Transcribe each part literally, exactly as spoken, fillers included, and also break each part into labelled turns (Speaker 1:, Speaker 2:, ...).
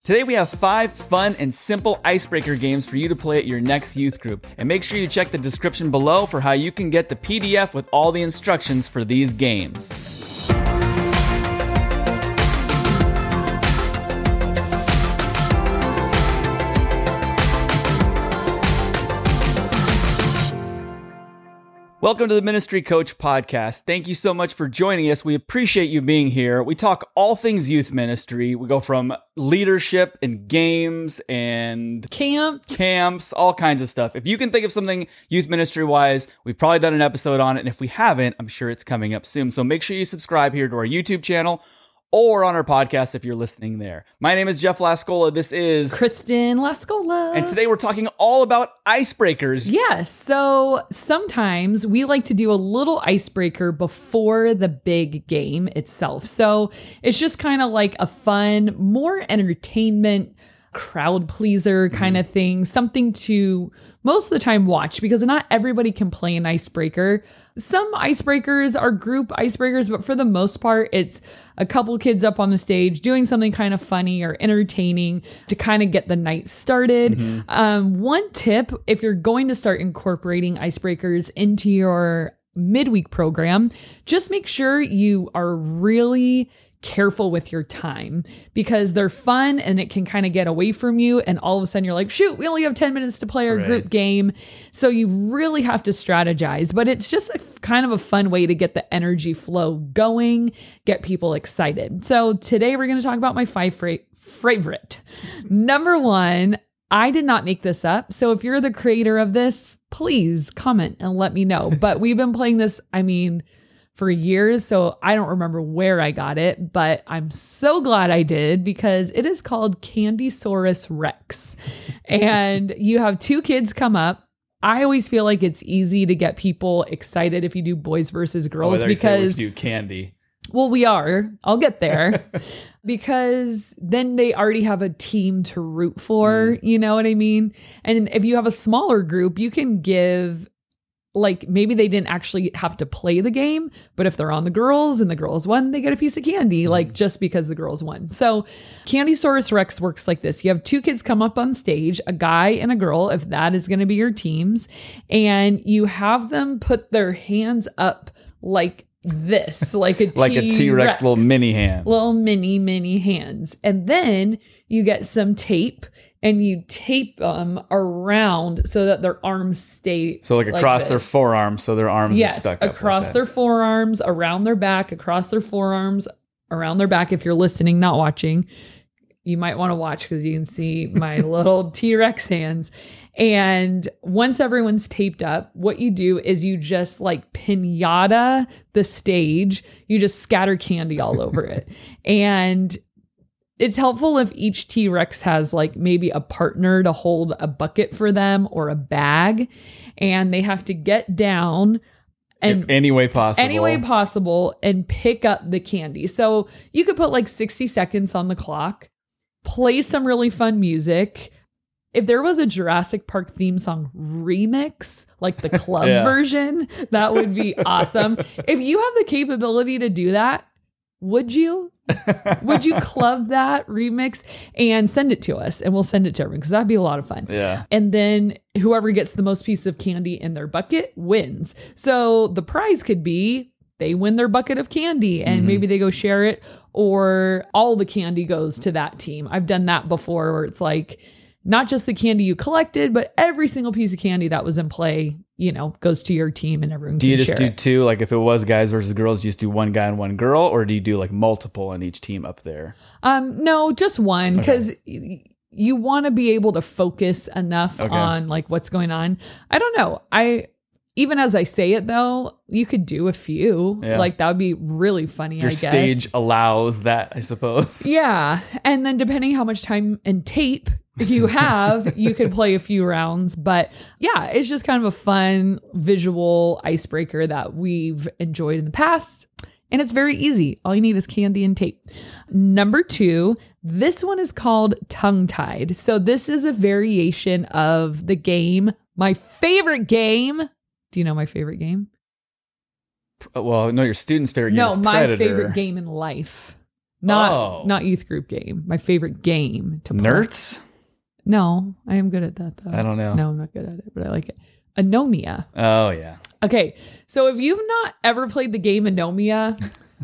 Speaker 1: Today we have five fun and simple icebreaker games for you to play at your next youth group. And make sure you check the description below for how you can get the P D F with all the instructions for these games. Welcome to the Ministry Coach Podcast. Thank you so much for joining us. We appreciate you being here. We talk all things youth ministry. We go from leadership and games and
Speaker 2: camps,
Speaker 1: camps, all kinds of stuff. If you can think of something youth ministry wise, we've probably done an episode on it. And if we haven't, I'm sure it's coming up soon. So make sure you subscribe here to our YouTube channel or on our podcast if you're listening there. My name is Jeff Lascola. This is
Speaker 2: Kristen Lascola.
Speaker 1: And today we're talking all about icebreakers.
Speaker 2: Yes. So sometimes we like to do a little icebreaker before the big game itself. So it's just kind of like a fun, more entertainment, crowd pleaser kind of thing. Something to most of the time watch, because not everybody can play an icebreaker. Some icebreakers are group icebreakers, but for the most part, it's a couple kids up on the stage doing something kind of funny or entertaining to kind of get the night started. Mm-hmm. Um, one tip, if you're going to start incorporating icebreakers into your midweek program, just make sure you are really careful with your time, because they're fun and it can kind of get away from you. And all of a sudden you're like, shoot, we only have ten minutes to play our right. group game. So you really have to strategize, but it's just a, kind of a fun way to get the energy flow going, get people excited. So today we're going to talk about my five fra- favorite. Number one, I did not make this up. So if you're the creator of this, please comment and let me know. But we've been playing this, I mean, for years, so I don't remember where I got it, but I'm so glad I did, because it is called Candysaurus Rex. And you have two kids come up. I always feel like it's easy to get people excited if you do boys versus girls,
Speaker 1: oh,
Speaker 2: because
Speaker 1: you do candy.
Speaker 2: Well, we are. I'll get there. Because then they already have a team to root for, mm. you know what I mean? And if you have a smaller group, you can give, like, maybe they didn't actually have to play the game, but if they're on the girls and the girls won, they get a piece of candy, like just because the girls won. So Candysaurus Rex works like this. You have two kids come up on stage, a guy and a girl, if that is going to be your teams, and you have them put their hands up like this, like a T-Rex.
Speaker 1: Like a T-Rex, little mini hands.
Speaker 2: Little mini, mini hands. And then you get some tape and you tape them around so that their arms stay
Speaker 1: So like across
Speaker 2: like
Speaker 1: their forearms, so their arms
Speaker 2: yes,
Speaker 1: are stuck up
Speaker 2: across
Speaker 1: like
Speaker 2: their forearms, around their back, across their forearms, around their back. If you're listening, not watching, you might want to watch because you can see my little T-Rex hands. And once everyone's taped up, what you do is you just like piñata the stage. You just scatter candy all over it. And it's helpful if each T-Rex has like maybe a partner to hold a bucket for them or a bag, and they have to get down and
Speaker 1: any way possible,
Speaker 2: any way possible and pick up the candy. So you could put like sixty seconds on the clock, play some really fun music. If there was a Jurassic Park theme song remix, like the club yeah. version, that would be awesome. If you have the capability to do that, would you? Would you club that remix and send it to us, and we'll send it to everyone, because that'd be a lot of fun.
Speaker 1: Yeah.
Speaker 2: And then whoever gets the most piece of candy in their bucket wins. So the prize could be they win their bucket of candy and mm-hmm. maybe they go share it, or all the candy goes to that team. I've done that before, where it's like not just the candy you collected, but every single piece of candy that was in play, you know, goes to your team and everyone
Speaker 1: do
Speaker 2: can
Speaker 1: you just
Speaker 2: share
Speaker 1: do
Speaker 2: it.
Speaker 1: two? Like if it was guys versus girls, do you just do one guy and one girl, or do you do like multiple on each team up there?
Speaker 2: Um, no, just one, because
Speaker 1: okay.
Speaker 2: y- you want to be able to focus enough
Speaker 1: okay.
Speaker 2: on like what's going on. I don't know. I even as I say it though, you could do a few. Yeah. Like that would be really funny.
Speaker 1: Your
Speaker 2: I guess
Speaker 1: stage allows that, I suppose.
Speaker 2: Yeah, and then depending how much time and tape you have, you could play a few rounds. But yeah, it's just kind of a fun visual icebreaker that we've enjoyed in the past. And it's very easy. All you need is candy and tape. Number two, this one is called Tongue Tied. So this is a variation of the game, my favorite game. Do you know my favorite game?
Speaker 1: Well, no, your student's favorite game
Speaker 2: no,
Speaker 1: is
Speaker 2: my
Speaker 1: Predator.
Speaker 2: favorite game in life. Not
Speaker 1: Oh.
Speaker 2: not youth group game. My favorite game to play.
Speaker 1: Nerds?
Speaker 2: No, I am good at that though.
Speaker 1: I don't know.
Speaker 2: No, I'm not good at it, but I like it. Anomia.
Speaker 1: Oh, yeah.
Speaker 2: Okay, so if you've not ever played the game Anomia,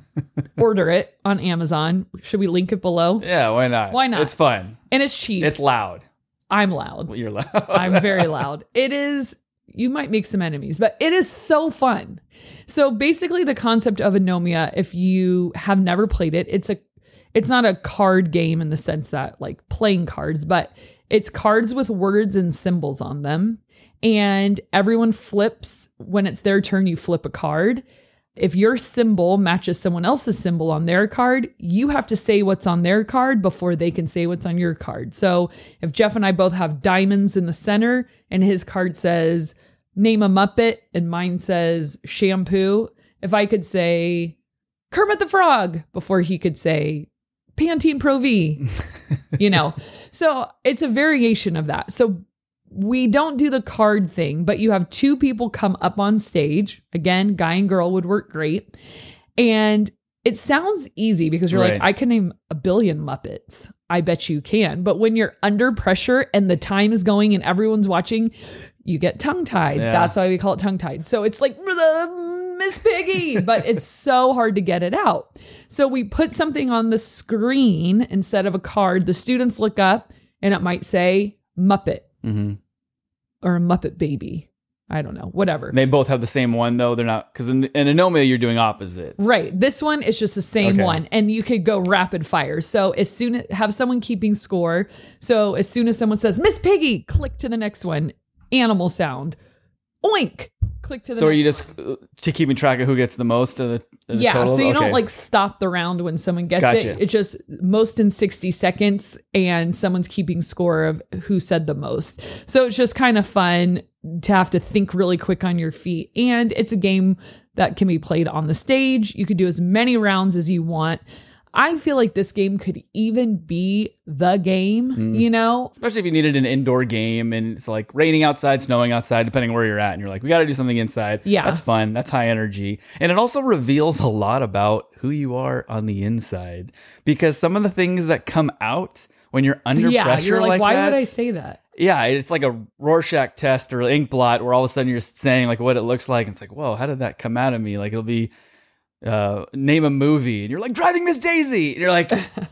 Speaker 2: order it on Amazon. Should we link it below?
Speaker 1: Yeah, why not?
Speaker 2: Why not?
Speaker 1: It's fun.
Speaker 2: And it's cheap.
Speaker 1: It's loud.
Speaker 2: I'm loud.
Speaker 1: You're loud.
Speaker 2: I'm very loud. It is, you might make some enemies, but it is so fun. So basically the concept of Anomia, if you have never played it, it's a, it's not a card game in the sense that like playing cards, but it's cards with words and symbols on them. And everyone flips, when it's their turn, you flip a card. If your symbol matches someone else's symbol on their card, you have to say what's on their card before they can say what's on your card. So if Jeff and I both have diamonds in the center and his card says, name a Muppet, and mine says shampoo, if I could say Kermit the Frog before he could say Pantene Pro V, you know, so it's a variation of that. So we don't do the card thing, but you have two people come up on stage. Again, guy and girl would work great. And it sounds easy because you're
Speaker 1: Right.
Speaker 2: like, I can name a billion Muppets. I bet you can. But when you're under pressure and the time is going and everyone's watching, you get tongue-tied.
Speaker 1: Yeah.
Speaker 2: That's why we call it tongue-tied. So it's like, Miss Piggy, but it's so hard to get it out. So we put something on the screen instead of a card. The students look up and it might say Muppet.
Speaker 1: Mm-hmm.
Speaker 2: Or a Muppet Baby. I don't know, whatever.
Speaker 1: They both have the same one, though. They're not, because in, in Anomia, you're doing opposites.
Speaker 2: Right. This one is just the same
Speaker 1: Okay.
Speaker 2: one. And you could go rapid fire. So as soon as, have someone keeping score. So as soon as someone says, Miss Piggy, click to the next one. Animal sound. Oink. Click to the
Speaker 1: So
Speaker 2: next
Speaker 1: are you just uh, to keeping track of who gets the most of the, of the
Speaker 2: yeah,
Speaker 1: total?
Speaker 2: so you
Speaker 1: Okay.
Speaker 2: don't like stop the round when someone gets
Speaker 1: Gotcha.
Speaker 2: it. It's just most in sixty seconds and someone's keeping score of who said the most. So it's just kind of fun to have to think really quick on your feet. And it's a game that can be played on the stage. You could do as many rounds as you want. I feel like this game could even be the game,
Speaker 1: Mm.
Speaker 2: you know?
Speaker 1: Especially if you needed an indoor game and it's like raining outside, snowing outside, depending where you're at. And you're like, we got to do something inside.
Speaker 2: Yeah.
Speaker 1: That's fun. That's high energy. And it also reveals a lot about who you are on the inside, because some of the things that come out when you're under
Speaker 2: yeah,
Speaker 1: pressure
Speaker 2: you're like,
Speaker 1: like
Speaker 2: why
Speaker 1: that,
Speaker 2: would I say that?
Speaker 1: yeah, it's like a Rorschach test or ink blot where all of a sudden you're saying like what it looks like. And it's like, whoa, how did that come out of me? Like it'll be uh, name a movie and you're like Driving Miss Daisy. And you're like,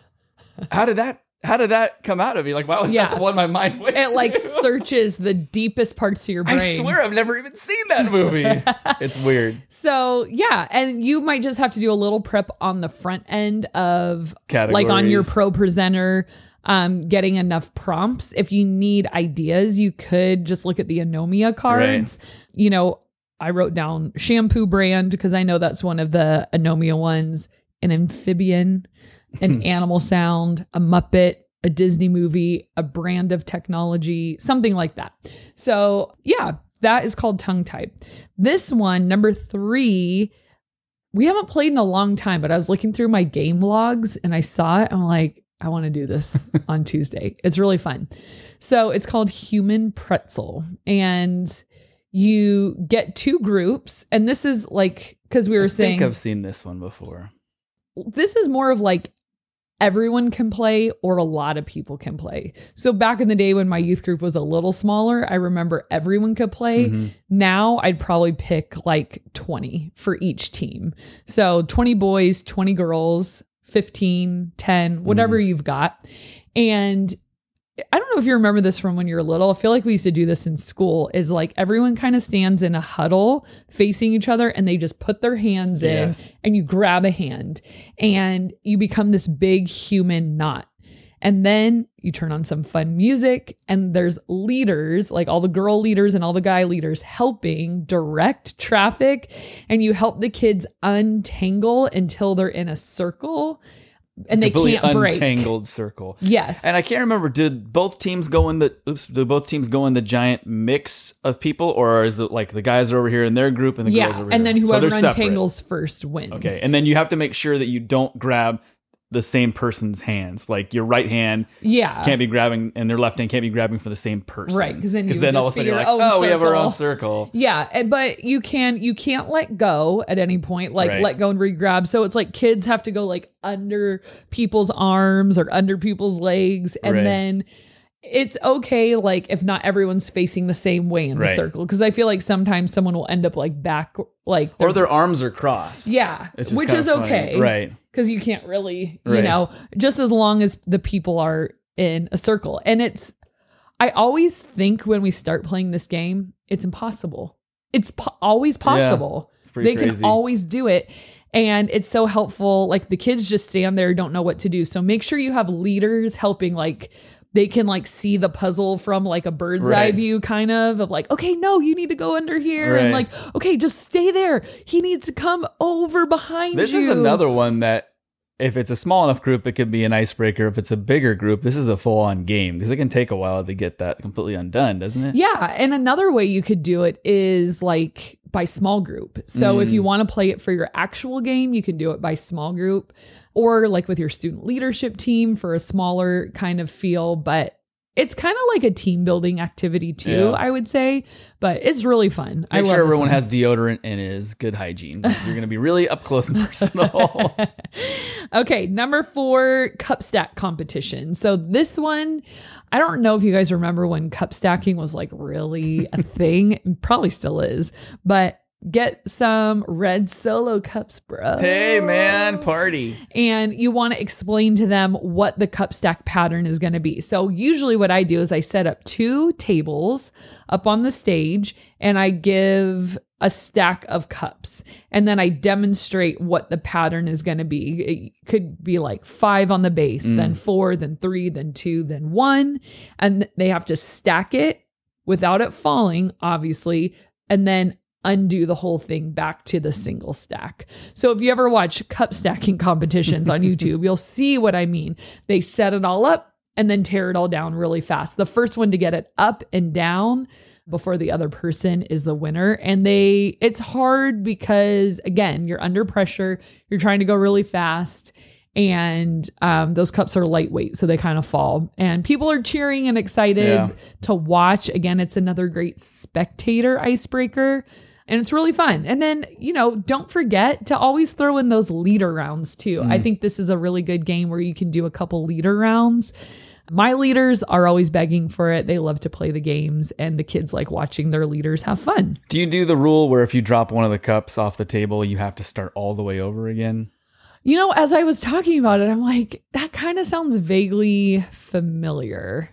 Speaker 1: how did that, how did that come out of me? Like, why was
Speaker 2: Yeah.
Speaker 1: that the one my mind went
Speaker 2: It like
Speaker 1: to?
Speaker 2: searches the deepest parts of your brain.
Speaker 1: I swear I've never even seen that movie. It's weird.
Speaker 2: So yeah, and you might just have to do a little prep on the front end of like on your
Speaker 1: Categories.
Speaker 2: pro presenter, um, getting enough prompts. If you need ideas, you could just look at the Anomia cards. You know, I wrote down shampoo brand because I know that's one of the Anomia ones, an amphibian, an animal sound, a Muppet, a Disney movie, a brand of technology, something like that. So yeah, that is called tongue type. This one, number three, we haven't played in a long time, but I was looking through my game logs and I saw it. I'm like, I want to do this on Tuesday. It's really fun. So it's called Human Pretzel. And you get two groups. And this is like, because we were
Speaker 1: I
Speaker 2: saying,
Speaker 1: think I've seen this one before.
Speaker 2: this is more of like everyone can play or a lot of people can play. So back in the day when my youth group was a little smaller, I remember everyone could play.
Speaker 1: Mhm.
Speaker 2: Now I'd probably pick like twenty for each team. So twenty boys, twenty girls, fifteen, ten, whatever you've got. And I don't know if you remember this from when you were little. I feel like we used to do this in school, is like everyone kind of stands in a huddle facing each other and they just put their hands in
Speaker 1: Yes.
Speaker 2: and you grab a hand and you become this big human knot. And then you turn on some fun music and there's leaders, like all the girl leaders and all the guy leaders helping direct traffic, and you help the kids untangle until they're in a circle and they
Speaker 1: Completely
Speaker 2: can't break.
Speaker 1: untangled circle.
Speaker 2: Yes.
Speaker 1: And I can't remember, did both teams go in the oops, do both teams go in the giant mix of people, or is it like the guys are over here in their group and the
Speaker 2: yeah.
Speaker 1: girls are over
Speaker 2: And
Speaker 1: here?
Speaker 2: then
Speaker 1: So
Speaker 2: whoever
Speaker 1: they're separate.
Speaker 2: untangles first wins.
Speaker 1: Okay. And then you have to make sure that you don't grab the same person's hands. Like your right hand
Speaker 2: Yeah.
Speaker 1: can't be grabbing and their left hand can't be grabbing for the same person.
Speaker 2: Right, because then, you
Speaker 1: then all of a
Speaker 2: just
Speaker 1: sudden
Speaker 2: be
Speaker 1: you're
Speaker 2: your
Speaker 1: like,
Speaker 2: own
Speaker 1: oh, we have our own
Speaker 2: circle.
Speaker 1: circle.
Speaker 2: Yeah, and- but you can you can't let go at any point, like
Speaker 1: Right.
Speaker 2: let go and re-grab. So it's like kids have to go like under people's arms or under people's legs, and
Speaker 1: Right.
Speaker 2: then it's okay, like if not everyone's facing the same way in the
Speaker 1: Right.
Speaker 2: circle, because I feel like sometimes someone will end up like back, like
Speaker 1: Or their arms are crossed.
Speaker 2: yeah,
Speaker 1: It's just
Speaker 2: which
Speaker 1: kinda
Speaker 2: is
Speaker 1: funny.
Speaker 2: okay,
Speaker 1: Right.
Speaker 2: because you can't really, you
Speaker 1: Right.
Speaker 2: know, just as long as the people are in a circle. And it's, I always think when we start playing this game, it's impossible. It's po- always possible.
Speaker 1: It's pretty
Speaker 2: They
Speaker 1: crazy.
Speaker 2: can always do it. And it's so helpful. Like the kids just stand there, don't know what to do. So make sure you have leaders helping, like they can like see the puzzle from like a bird's eye
Speaker 1: Right.
Speaker 2: view kind of, of like, okay, no, you need to go under here. And
Speaker 1: Right.
Speaker 2: like, okay, just stay there. He needs to come over behind
Speaker 1: This
Speaker 2: you.
Speaker 1: is another one that if it's a small enough group, it could be an icebreaker. If it's a bigger group, this is a full on game because it can take a while to get that completely undone, doesn't it?
Speaker 2: Yeah. And another way you could do it is like by small group. So if you
Speaker 1: Mm.
Speaker 2: want to play it for your actual game, you can do it by small group, or like with your student leadership team for a smaller kind of feel. But it's kind of like a team building activity too,
Speaker 1: Yeah.
Speaker 2: I would say. But it's really fun. I
Speaker 1: Make
Speaker 2: love
Speaker 1: sure
Speaker 2: this
Speaker 1: everyone
Speaker 2: one.
Speaker 1: has deodorant and is good hygiene. 'Cause you're going to be really up close and personal.
Speaker 2: Okay, number four, cup stack competition. So this one, I don't know if you guys remember when cup stacking was like really a thing. It probably still is, but get some red Solo cups, bro.
Speaker 1: Hey, man, party.
Speaker 2: And you want to explain to them what the cup stack pattern is going to be. So usually what I do is I set up two tables up on the stage and I give a stack of cups, and then I demonstrate what the pattern is going to be. It could be like five on the base,
Speaker 1: Mm.
Speaker 2: then four, then three, then two, then one. And they have to stack it without it falling, obviously, and then undo the whole thing back to the single stack. So if you ever watch cup stacking competitions on YouTube, you'll see what I mean. They set it all up and then tear it all down really fast. The first one to get it up and down before the other person is the winner. And they, it's hard because again, you're under pressure, you're trying to go really fast, and um, those cups are lightweight, so they kind of fall. And people are cheering and excited
Speaker 1: Yeah.
Speaker 2: to watch. Again, it's another great spectator icebreaker. And it's really fun. And then, you know, don't forget to always throw in those leader rounds too.
Speaker 1: Mm.
Speaker 2: I think this is a really good game where you can do a couple leader rounds. My leaders are always begging for it. They love to play the games, and the kids like watching their leaders have fun.
Speaker 1: Do you do the rule where if you drop one of the cups off the table, you have to start all the way over again?
Speaker 2: You know, as I was talking about it, I'm like, that kind of sounds vaguely familiar.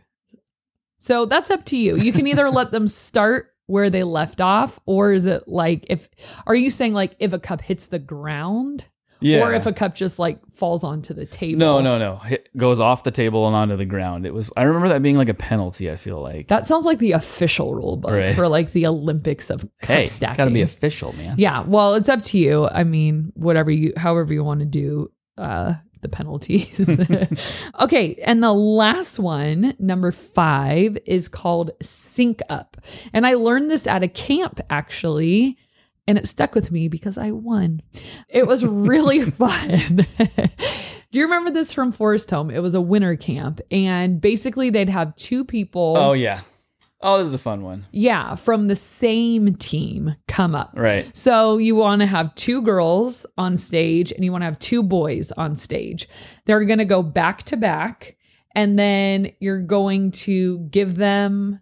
Speaker 2: So that's up to you. You can either let them start where they left off, or is it like, if, are you saying like if a cup hits the ground?
Speaker 1: Yeah.
Speaker 2: Or if a cup just like falls onto the table?
Speaker 1: No, no, no. It goes off the table and onto the ground. It was. I remember that being like a penalty. I feel like
Speaker 2: That sounds like the official rule book
Speaker 1: Right.
Speaker 2: for like the Olympics of cup
Speaker 1: hey,
Speaker 2: stacking.
Speaker 1: got to be official, man.
Speaker 2: Yeah, well, it's up to you. I mean, whatever you, however you want to do uh, the penalties. Okay, and the last one, number five, is called Sync Up. And I learned this at a camp, actually, and it stuck with me because I won. It was really fun. Do you remember this from Forest Home? It was a winter camp, and basically they'd have two people.
Speaker 1: Oh yeah. Oh, this is a fun one.
Speaker 2: Yeah, from the same team come up.
Speaker 1: Right.
Speaker 2: So you want to have two girls on stage and you want to have two boys on stage. They're going to go back to back, and then you're going to give them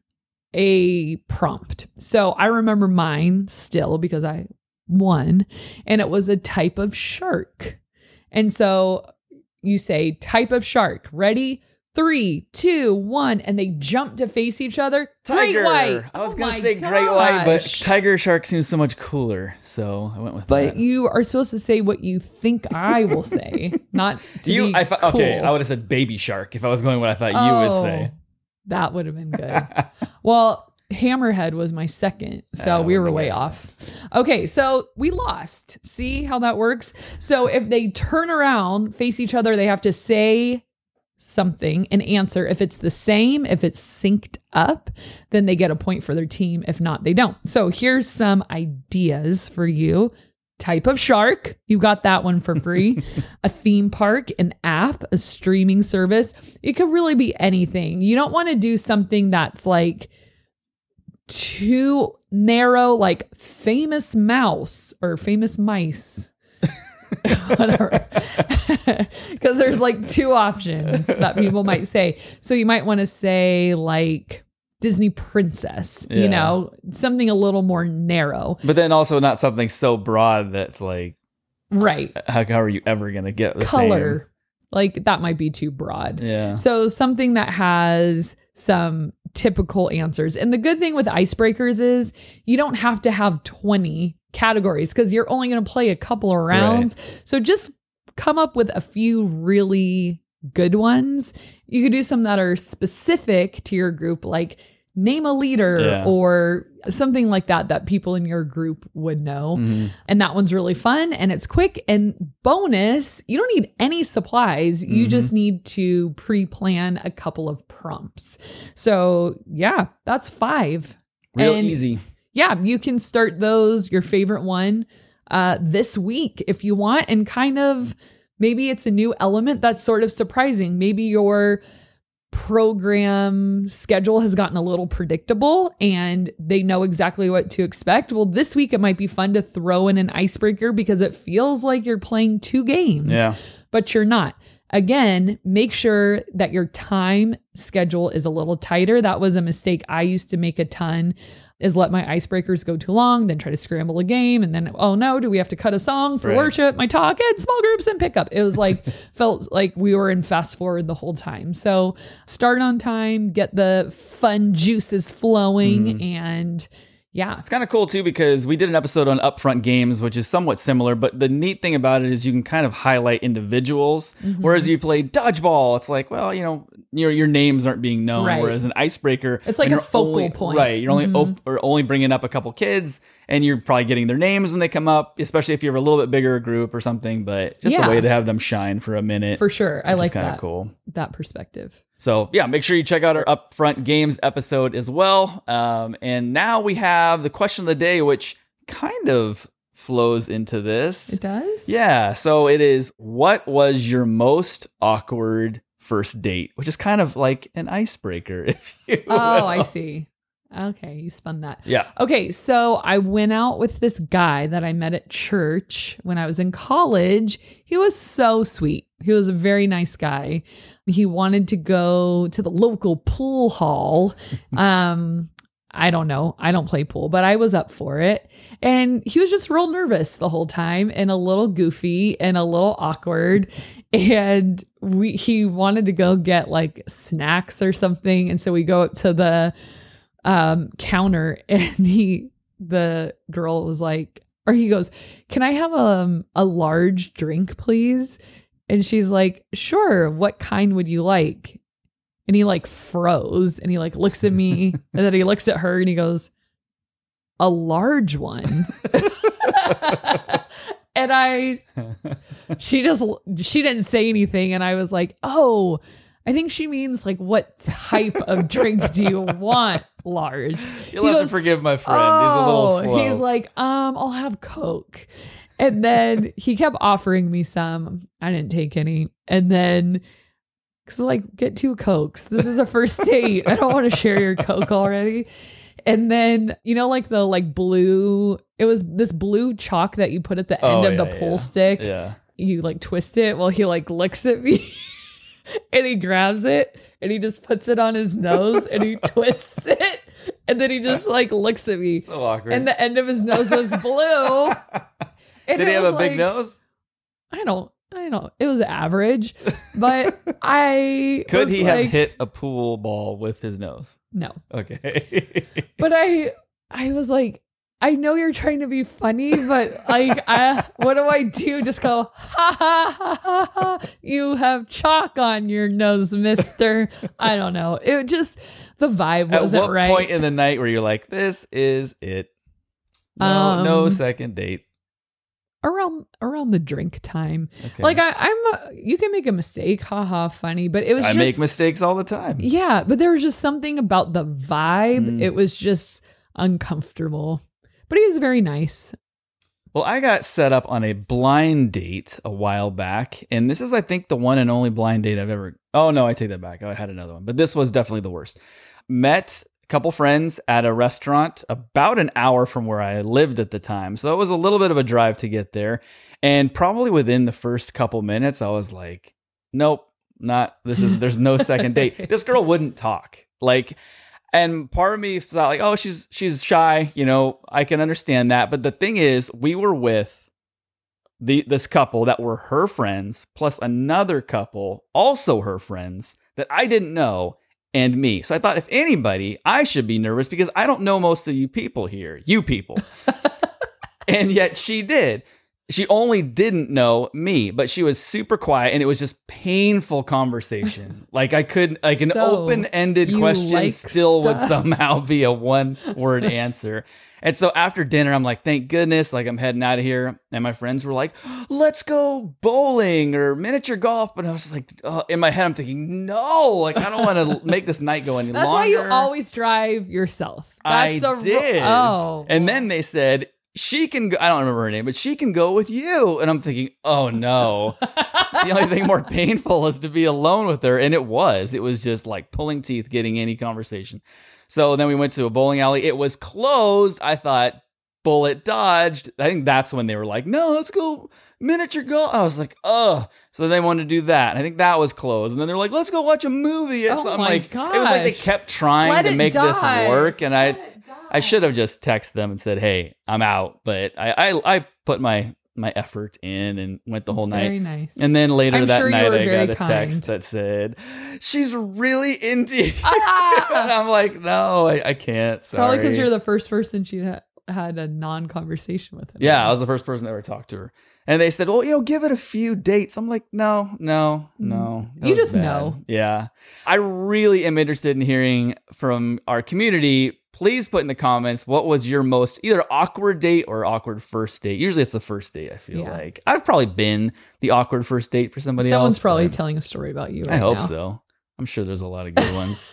Speaker 2: a prompt. So I remember mine still because I won, and it was a type of shark. And so you say type of shark, ready? Three, two, one, and they jump to face each other.
Speaker 1: Tiger.
Speaker 2: Great white.
Speaker 1: I was
Speaker 2: Oh
Speaker 1: gonna
Speaker 2: my
Speaker 1: say great white, but
Speaker 2: gosh.
Speaker 1: tiger shark seems so much cooler, so I went with
Speaker 2: But
Speaker 1: that.
Speaker 2: you are supposed to say what you think I will say, not to
Speaker 1: you,
Speaker 2: be
Speaker 1: I thought, okay,
Speaker 2: cool.
Speaker 1: I would have said baby shark if I was going what I thought you would
Speaker 2: Oh,
Speaker 1: say.
Speaker 2: That would have been good. Well, Hammerhead was my second, so
Speaker 1: I
Speaker 2: we were
Speaker 1: wouldn't
Speaker 2: way
Speaker 1: have
Speaker 2: off. Okay, so we lost. See how that works? So if they turn around, face each other, they have to say something, an answer. If it's the same, if it's synced up, then they get a point for their team. If not, they don't. So here's some ideas for you type of shark. You got that one for free. A theme park, an app, a streaming service. It could really be anything. You don't want to do something that's like too narrow, like famous mouse or famous mice. Whatever. Because there's like two options that people might say. So you might want to say like Disney princess, yeah. you know, something a little more narrow.
Speaker 1: But then also not something so broad that's like,
Speaker 2: right.
Speaker 1: How, how are you ever going to get the
Speaker 2: color?
Speaker 1: Same?
Speaker 2: Like that might be too broad.
Speaker 1: Yeah.
Speaker 2: So something that has some typical answers. And the good thing with icebreakers is you don't have to have twenty categories because you're only going to play a couple of rounds. Right. So just come up with a few really good ones. You could do some that are specific to your group, like name a leader yeah. or something like that, that people in your group would know. Mm-hmm. And that one's really fun and it's quick. And bonus, you don't need any supplies. You mm-hmm. just need to pre-plan a couple of prompts. So yeah, that's five.
Speaker 1: Real
Speaker 2: and
Speaker 1: easy.
Speaker 2: Yeah, you can start those, your favorite one, uh, this week if you want. And kind of maybe it's a new element that's sort of surprising. Maybe your program schedule has gotten a little predictable and they know exactly what to expect. Well, this week it might be fun to throw in an icebreaker because it feels like you're playing two games,
Speaker 1: yeah.
Speaker 2: but you're not. Again, make sure that your time schedule is a little tighter. That was a mistake I used to make a ton, is let my icebreakers go too long, then try to scramble a game. And then, oh no, do we have to cut a song for right. worship, my talk, and small groups and pickup? It was like, felt like we were in fast forward the whole time. So start on time, get the fun juices flowing. Mm. And yeah.
Speaker 1: It's kind of cool too, because we did an episode on upfront games, which is somewhat similar, but the neat thing about it is you can kind of highlight individuals. Mm-hmm. Whereas you play dodgeball, it's like, well, you know, your your names aren't being known.
Speaker 2: Right.
Speaker 1: Whereas an icebreaker,
Speaker 2: it's like a focal
Speaker 1: only,
Speaker 2: point.
Speaker 1: Right. You're only
Speaker 2: mm-hmm.
Speaker 1: op- or only bringing up a couple kids and you're probably getting their names when they come up, especially if you have a little bit bigger group or something, but just
Speaker 2: yeah.
Speaker 1: a way to have them shine for a minute.
Speaker 2: For sure. I like
Speaker 1: kind of
Speaker 2: that.
Speaker 1: Cool.
Speaker 2: That perspective.
Speaker 1: So yeah, make sure you check out our Upfront Games episode as well. Um, and now we have the question of the day, which kind of flows into this.
Speaker 2: It does?
Speaker 1: Yeah. So it is, what was your most awkward first date? Which is kind of like an icebreaker, if you will.
Speaker 2: Oh, I see. Okay, you spun that.
Speaker 1: Yeah.
Speaker 2: Okay, so I went out with this guy that I met at church when I was in college. He was so sweet. He was a very nice guy. He wanted to go to the local pool hall. Um, I don't know. I don't play pool, but I was up for it. And he was just real nervous the whole time and a little goofy and a little awkward. And we he wanted to go get like snacks or something. And so we go up to the um counter and he the girl was like, or he goes, "Can I have um a large drink, please?" And she's like, "Sure, what kind would you like?" And he like froze and he like looks at me and then he looks at her and he goes, "A large one." And I she just she didn't say anything and I was like, "Oh, I think she means like, what type of drink do you want large?"
Speaker 1: You'll he have goes, to forgive my friend.
Speaker 2: Oh,
Speaker 1: he's a little slow.
Speaker 2: He's like, um, I'll have Coke. And then he kept offering me some. I didn't take any. And then, cause like, get two Cokes. This is a first date. I don't want to share your Coke already. And then, you know, like the like blue, it was this blue chalk that you put at the end
Speaker 1: oh,
Speaker 2: of
Speaker 1: yeah,
Speaker 2: the pool
Speaker 1: yeah.
Speaker 2: stick.
Speaker 1: Yeah.
Speaker 2: You like twist it. Well, he like looks at me. And he grabs it and he just puts it on his nose and he twists it. And then he just like looks at me.
Speaker 1: So awkward.
Speaker 2: And the end of his nose was blue. And
Speaker 1: did he have a
Speaker 2: like,
Speaker 1: big nose?
Speaker 2: I don't, I don't, it was average. But I.
Speaker 1: Could he
Speaker 2: like,
Speaker 1: have hit a pool ball with his nose?
Speaker 2: No.
Speaker 1: Okay.
Speaker 2: But I, I was like, I know you're trying to be funny, but like, I, what do I do? Just go, ha ha ha ha ha. You have chalk on your nose, mister. I don't know. It just, the vibe wasn't
Speaker 1: At what
Speaker 2: right.
Speaker 1: point in the night were you like, this is it? No,
Speaker 2: um,
Speaker 1: no second date.
Speaker 2: Around around the drink time.
Speaker 1: Okay.
Speaker 2: Like I, I'm, a, you can make a mistake, haha, funny, but it was
Speaker 1: I
Speaker 2: just.
Speaker 1: make mistakes all the time.
Speaker 2: Yeah, but there was just something about the vibe.
Speaker 1: Mm.
Speaker 2: It was just uncomfortable. But he was very nice.
Speaker 1: Well, I got set up on a blind date a while back, and this is, I think, the one and only blind date I've ever... Oh, no, I take that back. I had another one, but this was definitely the worst. Met a couple friends at a restaurant about an hour from where I lived at the time, so it was a little bit of a drive to get there, and probably within the first couple minutes, I was like, nope, not... This is... There's no second date. This girl wouldn't talk. Like... And part of me thought like, oh, she's she's shy, you know, I can understand that. But the thing is, we were with the this couple that were her friends, plus another couple, also her friends, that I didn't know, and me. So I thought, if anybody, I should be nervous because I don't know most of you people here, you people. And yet she did. She only didn't know me, but she was super quiet, and it was just painful conversation. Like I could, like an
Speaker 2: So,
Speaker 1: open-ended
Speaker 2: you
Speaker 1: question
Speaker 2: like
Speaker 1: still would
Speaker 2: stuff.
Speaker 1: somehow be a one-word answer. And so after dinner, I'm like, thank goodness, like I'm heading out of here. And my friends were like, let's go bowling or miniature golf. But I was just like, oh, in my head, I'm thinking, no, like I don't want to make this night go any
Speaker 2: That's
Speaker 1: longer.
Speaker 2: why you always drive yourself. That's
Speaker 1: I
Speaker 2: a ru-
Speaker 1: did.
Speaker 2: Oh.
Speaker 1: And then they said, she can go, I don't remember her name, but she can go with you. And I'm thinking, oh no. The only thing more painful is to be alone with her. And it was. It was just like pulling teeth getting any conversation. So then we went to a bowling alley. It was closed. I thought, bullet dodged. I think that's when they were like, no, let's go miniature golf. I was like, oh. So they wanted to do that. I think that was closed. And then they're like, let's go watch a movie.
Speaker 2: Oh
Speaker 1: I'm
Speaker 2: my
Speaker 1: like, it was like they
Speaker 2: gosh.
Speaker 1: kept trying
Speaker 2: Let
Speaker 1: to
Speaker 2: it
Speaker 1: make this
Speaker 2: die.
Speaker 1: work. And I,
Speaker 2: Let it die.
Speaker 1: I should have just texted them and said, hey, I'm out. But I, I, I put my, my effort in and went the whole
Speaker 2: It's
Speaker 1: night.
Speaker 2: Very nice.
Speaker 1: And then later
Speaker 2: I'm
Speaker 1: that
Speaker 2: sure you
Speaker 1: night,
Speaker 2: were
Speaker 1: I
Speaker 2: very
Speaker 1: got a
Speaker 2: kind.
Speaker 1: text that said, she's really into you.
Speaker 2: Ah!
Speaker 1: And I'm like, no, I, I can't. Sorry.
Speaker 2: Probably because you're the first person she ha- had a non-conversation with. Him.
Speaker 1: Yeah, I was the first person to ever talk to her. And they said, well, you know, give it a few dates. I'm like, no, no, no. that
Speaker 2: You
Speaker 1: was
Speaker 2: just
Speaker 1: bad.
Speaker 2: know.
Speaker 1: Yeah. I really am interested in hearing from our community. Please put in the comments, what was your most either awkward date or awkward first date? Usually it's the first date, I feel
Speaker 2: Yeah.
Speaker 1: like. I've probably been the awkward first date for somebody
Speaker 2: Someone's
Speaker 1: else.
Speaker 2: probably
Speaker 1: but
Speaker 2: telling a story about you.
Speaker 1: I
Speaker 2: Right
Speaker 1: hope
Speaker 2: now.
Speaker 1: so. I'm sure there's a lot of good ones.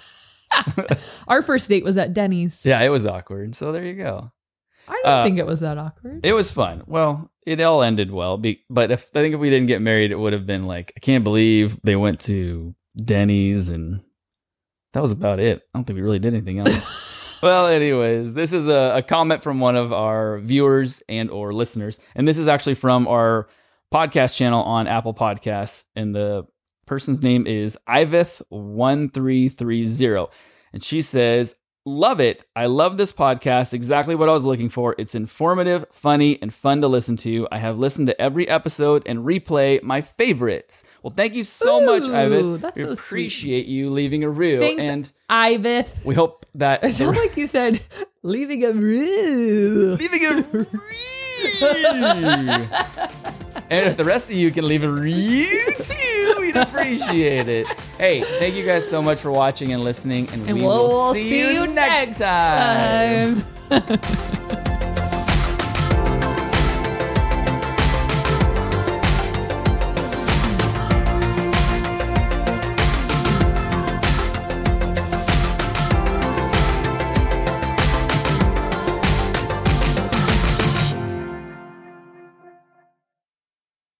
Speaker 2: Our first date was at Denny's.
Speaker 1: Yeah, it was awkward. So there you go.
Speaker 2: I didn't
Speaker 1: Uh,
Speaker 2: think it was that awkward.
Speaker 1: It was fun. Well, it all ended well. Be, but if I think if we didn't get married, it would have been like, I can't believe they went to Denny's, and that was about it. I don't think we really did anything else. Well, anyways, this is a, a comment from one of our viewers and or listeners. And this is actually from our podcast channel on Apple Podcasts. And the person's name is Iveth one three three zero. And she says, love it. I love this podcast. Exactly what I was looking for. It's informative, funny, and fun to listen to. I have listened to every episode and replay my favorites. Well, thank you so much,
Speaker 2: Ooh,
Speaker 1: Iveth.
Speaker 2: that's
Speaker 1: we
Speaker 2: so sweet.
Speaker 1: appreciate you leaving a review.
Speaker 2: Thanks,
Speaker 1: And
Speaker 2: Iveth.
Speaker 1: we hope that
Speaker 2: It sounded like you said leaving a review.
Speaker 1: leaving a review. And if the rest of you can leave a review too, we'd appreciate it. Hey, thank you guys so much for watching and listening, and,
Speaker 2: And
Speaker 1: we
Speaker 2: we'll,
Speaker 1: will
Speaker 2: we'll
Speaker 1: see, you next time.
Speaker 2: time.